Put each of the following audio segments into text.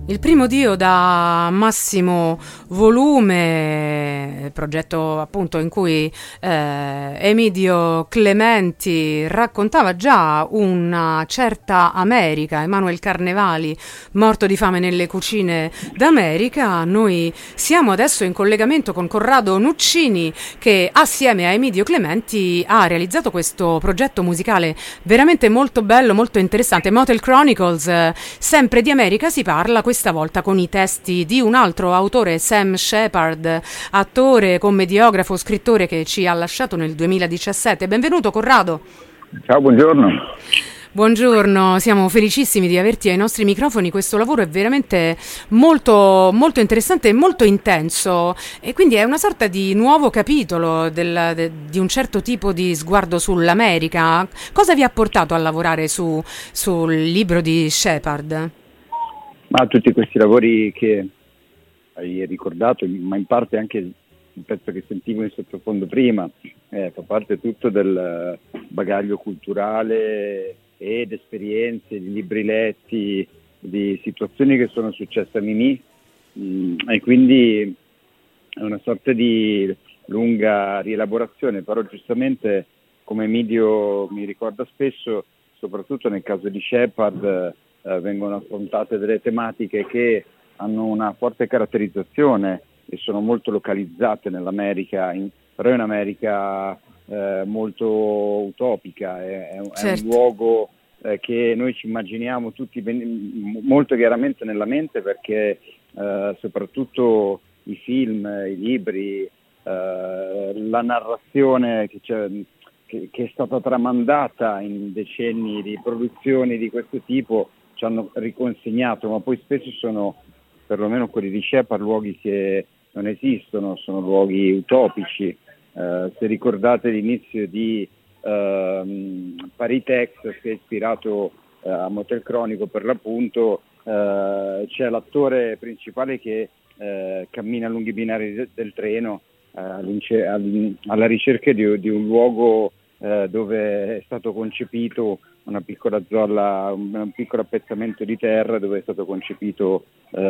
Il primo Dio da massimo volume, progetto appunto in cui Emidio Clementi raccontava già una certa America, Emanuel Carnevali, morto di fame nelle cucine d'America. Noi siamo adesso in collegamento con Corrado Nuccini che assieme a Emidio Clementi ha realizzato questo progetto musicale veramente molto bello, molto interessante. Motel Chronicles, sempre di America si parla, questa volta con i testi di un altro autore, Sam Shepard, attore, commediografo, scrittore che ci ha lasciato nel 2017. Benvenuto Corrado. Ciao, buongiorno. Buongiorno, siamo felicissimi di averti ai nostri microfoni. Questo lavoro è veramente molto, molto interessante e molto intenso e quindi è una sorta di nuovo capitolo di un certo tipo di sguardo sull'America. Cosa vi ha portato a lavorare sul libro di Shepard? Ma tutti questi lavori che hai ricordato, ma in parte anche il pezzo che sentivo in sottofondo prima, fa parte tutto del bagaglio culturale ed esperienze, di libri letti, di situazioni che sono successe a Mimì, e quindi è una sorta di lunga rielaborazione, però giustamente come Emidio mi ricorda spesso, soprattutto nel caso di Shepard, vengono affrontate delle tematiche che hanno una forte caratterizzazione e sono molto localizzate nell'America, però è un'America molto utopica, è un luogo che noi ci immaginiamo tutti molto chiaramente nella mente perché soprattutto i film, i libri, la narrazione che è stata tramandata in decenni di produzioni di questo tipo ci hanno riconsegnato, ma poi spesso sono, perlomeno quelli di Shepard, luoghi che non esistono, sono luoghi utopici. Se ricordate l'inizio di Paris, Texas, che è ispirato a Motel Cronico per l'appunto, c'è l'attore principale che cammina lungo i binari del treno alla ricerca di un luogo dove è stato concepito una piccola zolla, un piccolo appezzamento di terra dove è stato concepito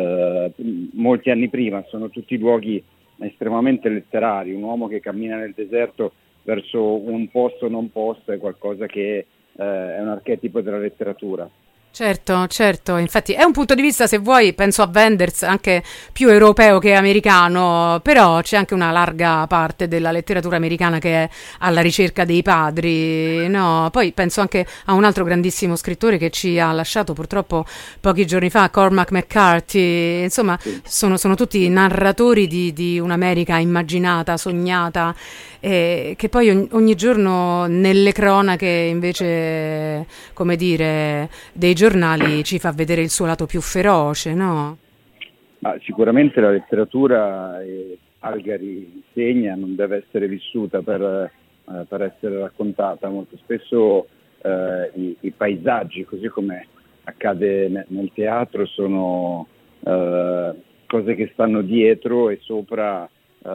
molti anni prima. Sono tutti luoghi estremamente letterari. Un uomo che cammina nel deserto verso un posto non posto è qualcosa che è un archetipo della letteratura. Certo, infatti è un punto di vista, se vuoi, penso a Wenders, anche più europeo che americano, però c'è anche una larga parte della letteratura americana che è alla ricerca dei padri, no? Poi penso anche a un altro grandissimo scrittore che ci ha lasciato purtroppo pochi giorni fa, Cormac McCarthy, insomma, Sì. sono tutti narratori di un'America immaginata, sognata, che poi ogni giorno nelle cronache invece, come dire, dei giornali ci fa vedere il suo lato più feroce, no? Ma sicuramente la letteratura, Algari insegna, non deve essere vissuta per essere raccontata. Molto spesso i paesaggi, così come accade nel teatro, sono cose che stanno dietro e sopra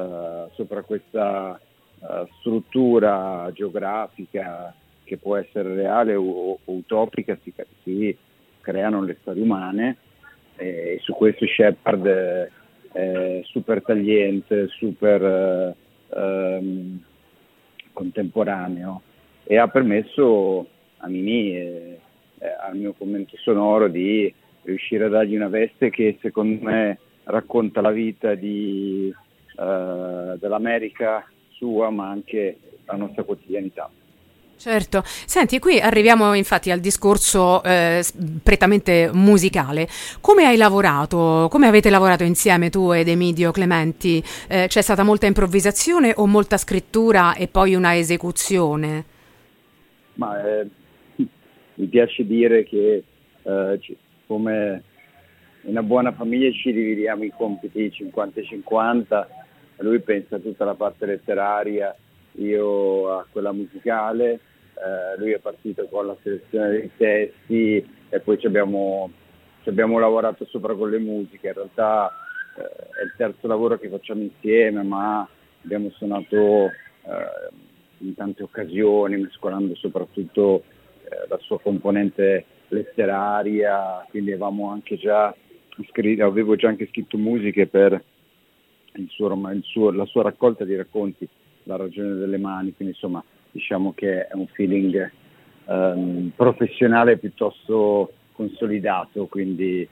questa struttura geografica che può essere reale o utopica, si creano le storie umane, e su questo Shepard è super tagliente, super contemporaneo, e ha permesso a Mimì al mio commento sonoro di riuscire a dargli una veste che secondo me racconta la vita dell'America sua, ma anche la nostra quotidianità. Certo, senti, qui arriviamo infatti al discorso prettamente musicale. Come hai lavorato? Come avete lavorato insieme tu ed Emidio Clementi? C'è stata molta improvvisazione o molta scrittura e poi una esecuzione? Ma mi piace dire che come in una buona famiglia ci dividiamo i compiti 50-50, lui pensa a tutta la parte letteraria, io a quella musicale. Lui è partito con la selezione dei testi e poi ci abbiamo lavorato sopra con le musiche. In realtà è il terzo lavoro che facciamo insieme, ma abbiamo suonato in tante occasioni, mescolando soprattutto la sua componente letteraria, quindi avevamo anche già avevo già anche scritto musiche per la sua raccolta di racconti, La ragione delle mani, quindi insomma diciamo che è un feeling professionale piuttosto consolidato, quindi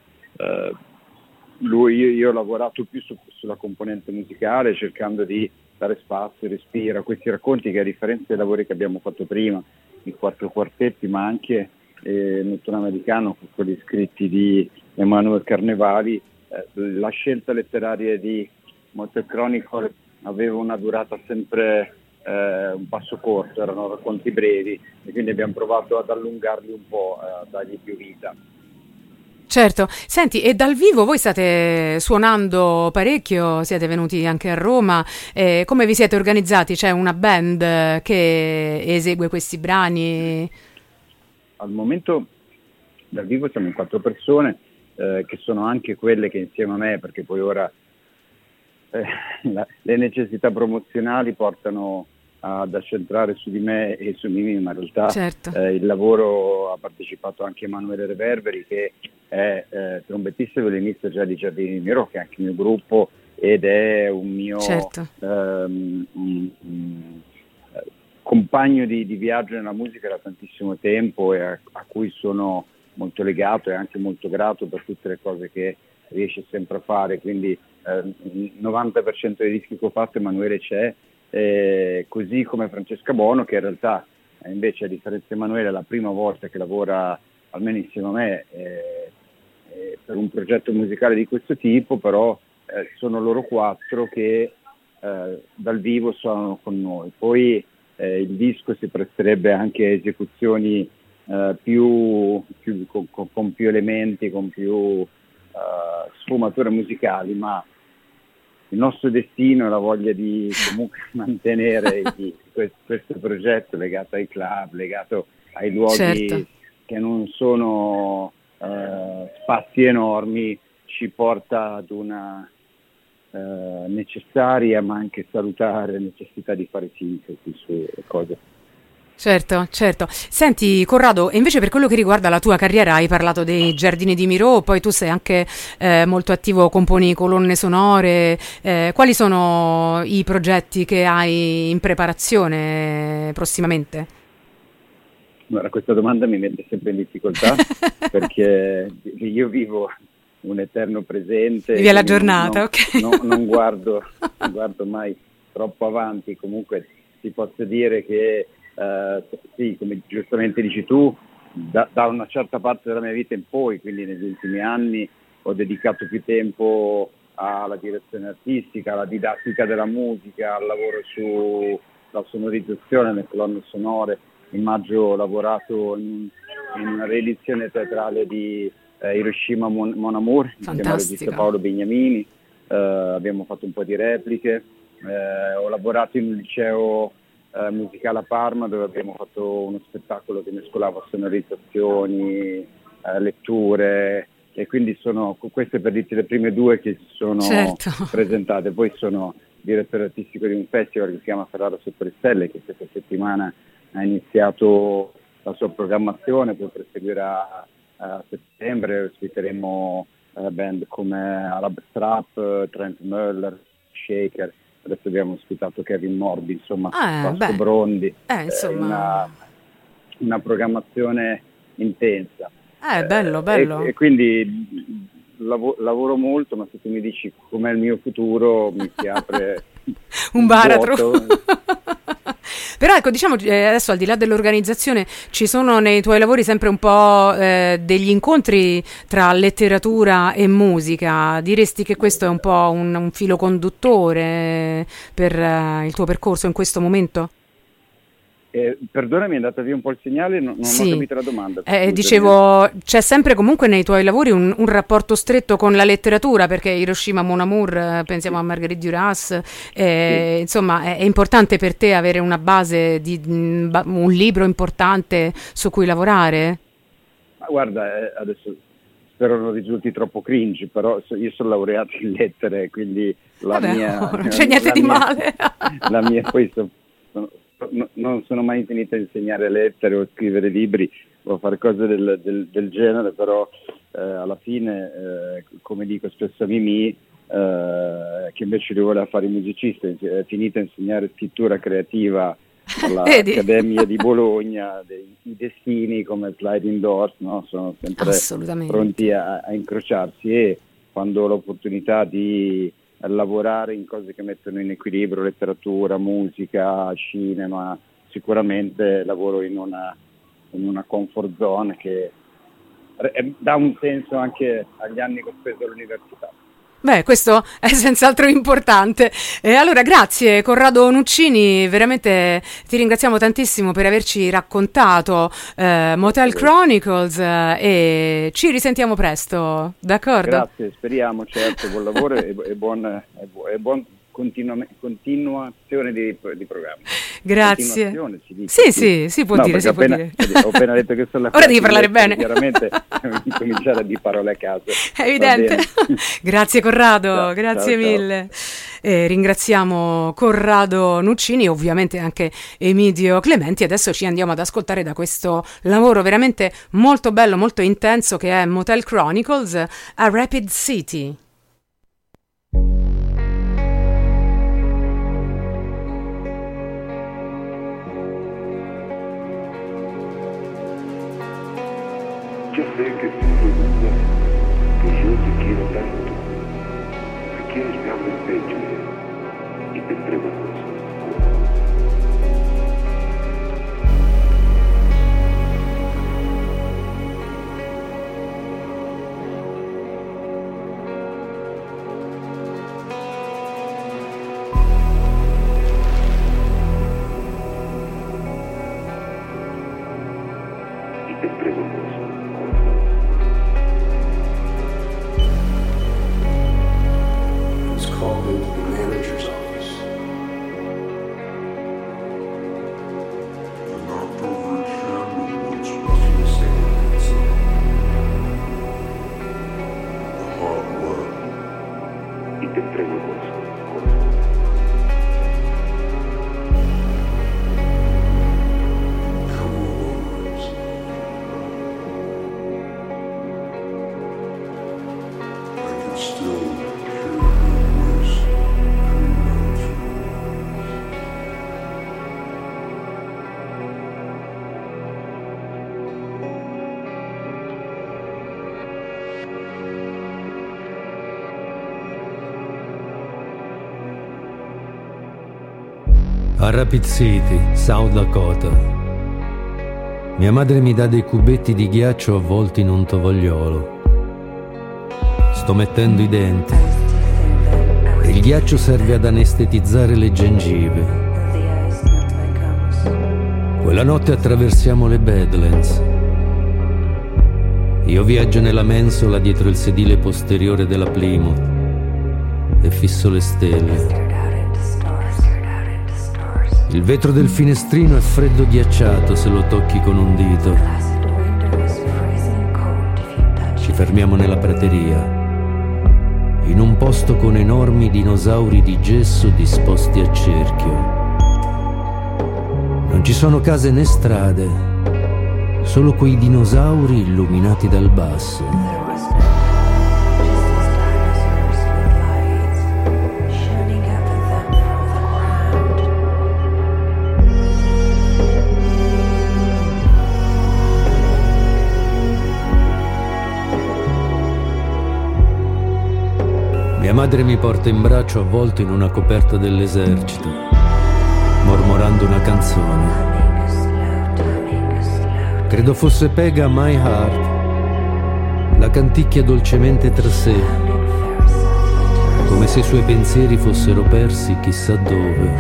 io ho lavorato più sulla componente musicale, cercando di dare spazio e respiro a questi racconti che, a differenza dei lavori che abbiamo fatto prima, i 4 quartetti, ma anche Notturno Americano, quelli scritti di Emanuele Carnevali, la scelta letteraria di Motel Chronicle aveva una durata sempre un passo corto, erano racconti brevi, e quindi abbiamo provato ad allungarli un po', a dargli più vita. Certo, senti, e dal vivo voi state suonando parecchio, siete venuti anche a Roma, come vi siete organizzati? C'è una band che esegue questi brani? Al momento dal vivo siamo in 4 persone, che sono anche quelle che insieme a me, perché poi ora le necessità promozionali portano ad accentrare su di me e su Mimì, ma in realtà Certo. Il lavoro ha partecipato anche Emanuele Reverberi, che è trombettista e violinista già di Giardini di Miro, che è anche il mio gruppo ed è un mio Certo. compagno di viaggio nella musica da tantissimo tempo, e a cui sono molto legato e anche molto grato per tutte le cose che riesce sempre a fare, quindi il 90% dei dischi che ho fatto Emanuele c'è, così come Francesca Bono, che in realtà invece, a differenza di Emanuele, è la prima volta che lavora almeno insieme a me per un progetto musicale di questo tipo, però sono loro 4 che dal vivo suonano con noi. Poi il disco si presterebbe anche a esecuzioni con più elementi, con più sfumature musicali, ma il nostro destino è la voglia di comunque mantenere questo progetto legato ai club, legato ai luoghi, Certo. che non sono spazi enormi, ci porta ad una necessaria ma anche salutare necessità di fare sintesi su cose. Certo, certo. Senti, Corrado, e invece per quello che riguarda la tua carriera, hai parlato dei Giardini di Miro, poi tu sei anche molto attivo, componi colonne sonore. Quali sono i progetti che hai in preparazione prossimamente? Allora, questa domanda mi mette sempre in difficoltà perché io vivo un eterno presente, Vivi alla quindi giornata, ok. non guardo mai troppo avanti. Comunque ti posso dire che sì, come giustamente dici tu, da una certa parte della mia vita in poi, quindi negli ultimi anni, ho dedicato più tempo alla direzione artistica, alla didattica della musica, al lavoro sulla sonorizzazione, le colonne sonore. In maggio ho lavorato in una riedizione teatrale di Hiroshima Mon Amour, insieme al regista Paolo Beniamini. Abbiamo fatto un po' di repliche. Ho lavorato in un liceo musicale a Parma, dove abbiamo fatto uno spettacolo che mescolava sonorizzazioni, letture, e quindi sono queste, per dirti, le prime 2 che si sono presentate. Poi sono direttore artistico di un festival che si chiama Ferrara sotto le stelle, che questa settimana ha iniziato la sua programmazione, poi proseguirà a settembre. Ospiteremo band come Arab Strap, Trent Möller, Shaker. Adesso abbiamo ospitato Kevin Morby, insomma, Vasco Brondi, insomma. Una programmazione intensa. Bello. E quindi lavoro molto, ma se tu mi dici com'è il mio futuro, mi si apre un baratro. Però ecco, diciamo, adesso al di là dell'organizzazione, ci sono nei tuoi lavori sempre un po' degli incontri tra letteratura e musica. Diresti che questo è un po' un filo conduttore per il tuo percorso in questo momento? Perdonami, è andata via un po' il segnale, non ho capito la domanda. Dicevo, c'è sempre comunque nei tuoi lavori un rapporto stretto con la letteratura, perché Hiroshima Mon Amour, pensiamo a Marguerite Duras, sì. Insomma è importante per te avere una base di un libro importante su cui lavorare? Ma guarda, adesso spero non risulti troppo cringe, però io sono laureato in lettere, quindi non c'è niente di male. La mia, poi non sono mai finito a insegnare lettere o scrivere libri o fare cose del genere, però alla fine, come dico spesso a Mimì, che invece lui voleva fare il musicista, è finito a insegnare scrittura creativa all'Accademia di Bologna, i destini come sliding doors, no? Sono sempre pronti a incrociarsi, e quando ho l'opportunità di lavorare in cose che mettono in equilibrio letteratura, musica, cinema, sicuramente lavoro in una comfort zone che dà un senso anche agli anni che ho speso all'università. Beh, questo è senz'altro importante. Allora, grazie Corrado Nuccini, veramente ti ringraziamo tantissimo per averci raccontato Motel Chronicles, e ci risentiamo presto, d'accordo? Grazie, speriamo, certo, buon lavoro e buon continuazione di programma. Grazie. Si dice, si può dire, si può dire. Ho appena detto che sono la ora devi parlare bene. Chiaramente cominciare a dire parole a caso. È evidente. Grazie Corrado, ciao, grazie ciao, mille. Ringraziamo Corrado Nuccini e ovviamente anche Emidio Clementi. Adesso ci andiamo ad ascoltare da questo lavoro veramente molto bello, molto intenso, che è Motel Chronicles, a Rapid City. Yo sé que sin duda que yo te quiero tanto. Si quieres me abro el pecho y te entrego el corazón. Y te entrego el corazón. Called into the manager's office. And after we handled what's left in the sand, the hard work. Y te entrego el corazón. I can still hear your voice coming out from A Rapid City, South Dakota. Mia madre mi dà dei cubetti di ghiaccio avvolti in un tovagliolo. Sto mettendo i denti. Il ghiaccio serve ad anestetizzare le gengive. Quella notte attraversiamo le Badlands. Io viaggio nella mensola dietro il sedile posteriore della Plymouth e fisso le stelle. Il vetro del finestrino è freddo ghiacciato se lo tocchi con un dito. Ci fermiamo nella prateria, in un posto con enormi dinosauri di gesso disposti a cerchio. Non ci sono case né strade, solo quei dinosauri illuminati dal basso. Mia madre mi porta in braccio avvolto in una coperta dell'esercito, mormorando una canzone. Credo fosse Pega My Heart, la canticchia dolcemente tra sé, come se i suoi pensieri fossero persi chissà dove.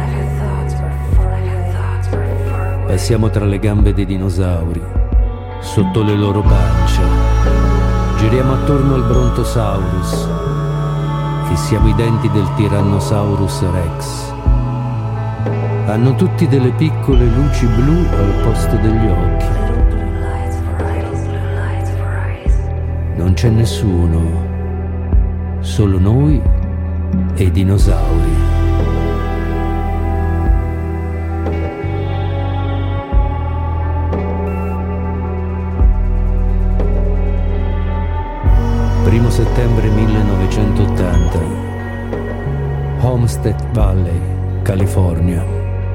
Passiamo tra le gambe dei dinosauri, sotto le loro pance, giriamo attorno al Brontosaurus, fissiamo i denti del Tyrannosaurus Rex. Hanno tutti delle piccole luci blu al posto degli occhi. Non c'è nessuno, solo noi e i dinosauri. 1 settembre 1980, Homestead Valley, California.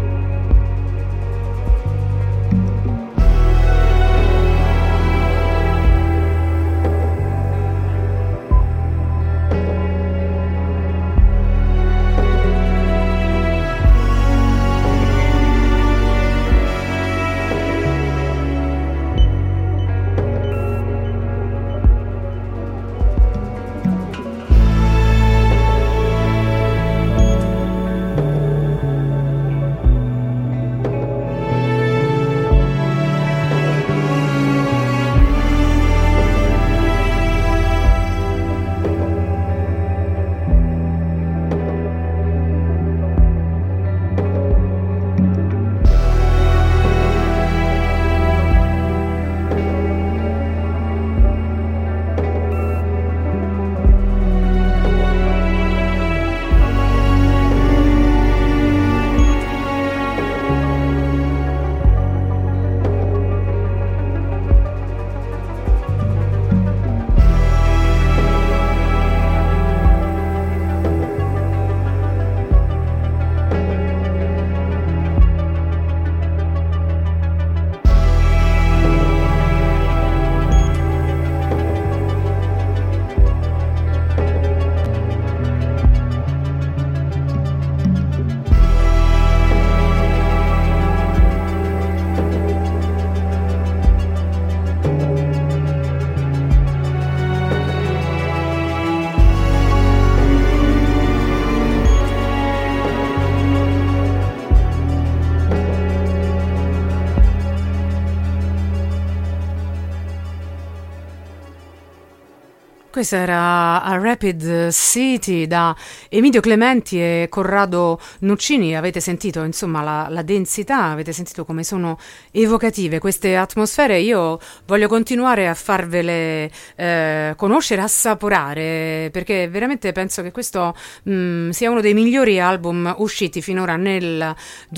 Questa era A Rapid City da Emilio Clementi e Corrado Nuccini. Avete sentito insomma la densità, avete sentito come sono evocative queste atmosfere. Io voglio continuare a farvele conoscere, assaporare, perché veramente penso che questo sia uno dei migliori album usciti finora nel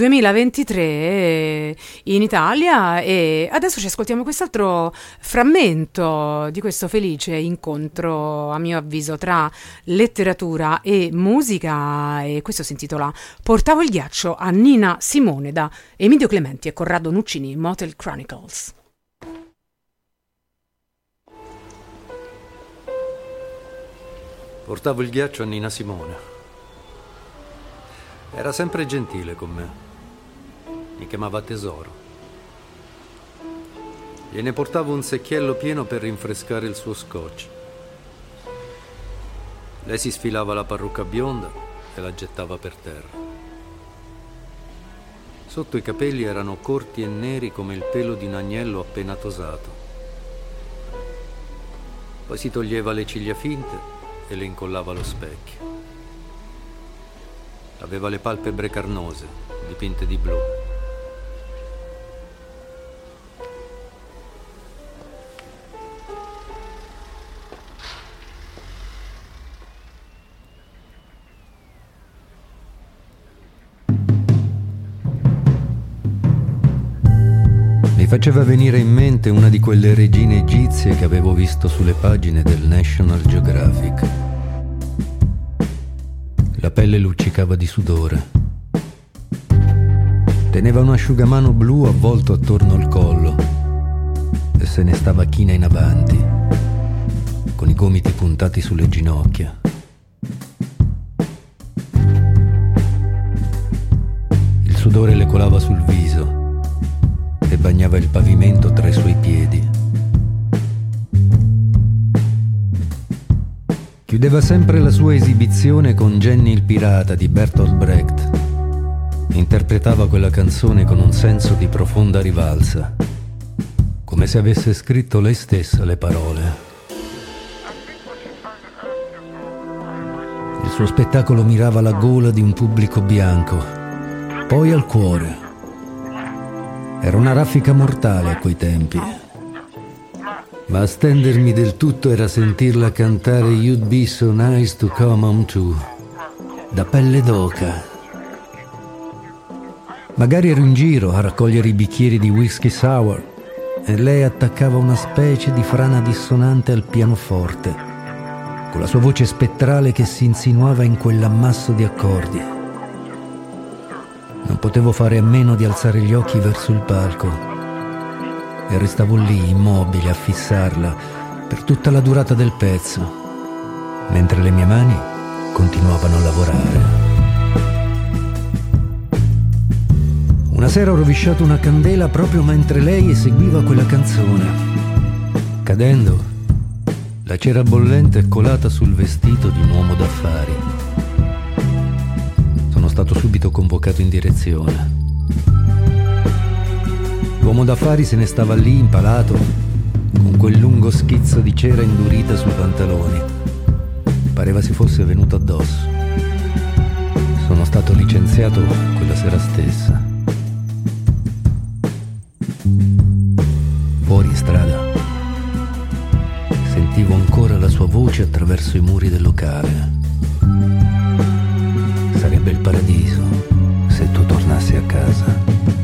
2023 in Italia. E adesso ci ascoltiamo quest'altro frammento di questo felice incontro, a mio avviso, tra letteratura e musica, e questo si intitola Portavo il ghiaccio a Nina Simone da Emilio Clementi e Corrado Nuccini, Motel Chronicles. Portavo il ghiaccio a Nina Simone. Era sempre gentile con me. Mi chiamava tesoro. Gliene portavo un secchiello pieno per rinfrescare il suo scotch. Lei si sfilava la parrucca bionda e la gettava per terra. Sotto i capelli erano corti e neri come il pelo di un agnello appena tosato. Poi si toglieva le ciglia finte e le incollava allo specchio. Aveva le palpebre carnose, dipinte di blu. Mi faceva venire in mente una di quelle regine egizie che avevo visto sulle pagine del National Geographic. La pelle luccicava di sudore. Teneva un asciugamano blu avvolto attorno al collo e se ne stava china in avanti, con i gomiti puntati sulle ginocchia. Il sudore le colava sul viso e bagnava il pavimento tra i suoi piedi. Chiudeva sempre la sua esibizione con Jenny il pirata di Bertolt Brecht. Interpretava quella canzone con un senso di profonda rivalsa, come se avesse scritto lei stessa le parole. Il suo spettacolo mirava alla gola di un pubblico bianco, poi al cuore. Era una raffica mortale a quei tempi. Ma a stendermi del tutto era sentirla cantare You'd Be So Nice To Come Home To, da pelle d'oca. Magari ero in giro a raccogliere i bicchieri di whisky sour e lei attaccava una specie di frana dissonante al pianoforte con la sua voce spettrale che si insinuava in quell'ammasso di accordi. Non potevo fare a meno di alzare gli occhi verso il palco e restavo lì, immobile, a fissarla per tutta la durata del pezzo, mentre le mie mani continuavano a lavorare. Una sera ho rovesciato una candela proprio mentre lei eseguiva quella canzone. Cadendo, la cera bollente è colata sul vestito di un uomo d'affari. Sono stato subito convocato in direzione. L'uomo d'affari se ne stava lì impalato, con quel lungo schizzo di cera indurita sui pantaloni. Pareva si fosse venuto addosso. Sono stato licenziato quella sera stessa. Fuori in strada sentivo ancora la sua voce attraverso i muri del locale. Sarebbe il paradiso se tu tornassi a casa.